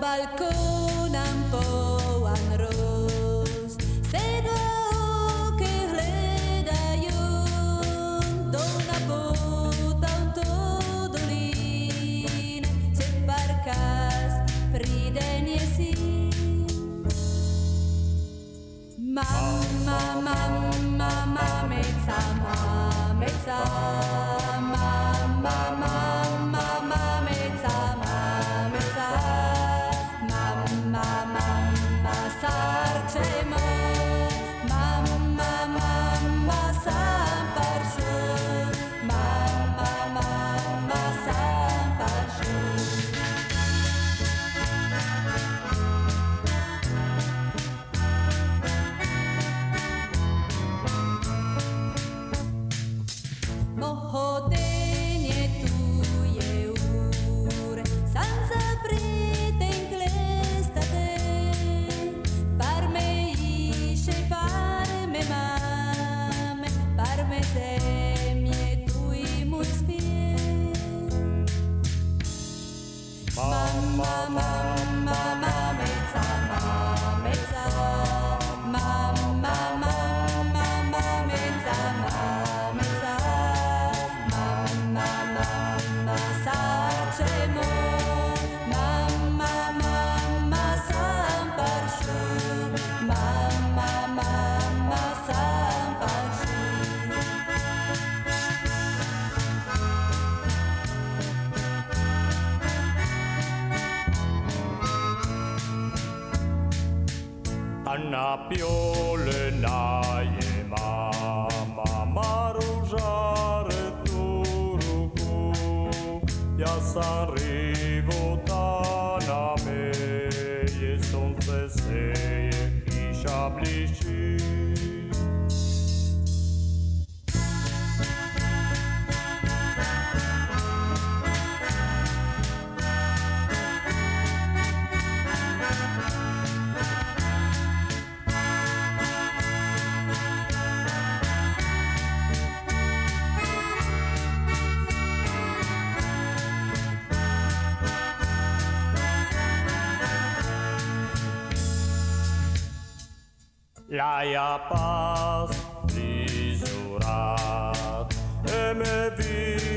balkónem poln roz, se dve oči hľadajú, to na potom to dolín, se parkas príde niesi. Mama, mama, mamica, mamica, mama, mama, mamica, mamica, mama, mama, sarče mo, mama, mama, sam paršu, mama, mama, sam paršu. Mohodenie tu je úr, sam zapriten klestate, parme iše, parme máme, parme zemlje tu i môj sviet. Mama, mama, mamica, mamica, mama, mama, mamica, mamica, mama, mama, sarče mo, mama, mama, sam paršu, mama, mama, sam paršu. Anna piolena je mama, maružare tu ruku, ja sam rivota na me, je sunce seje, kiša bliži. Laja pas blizu rad, me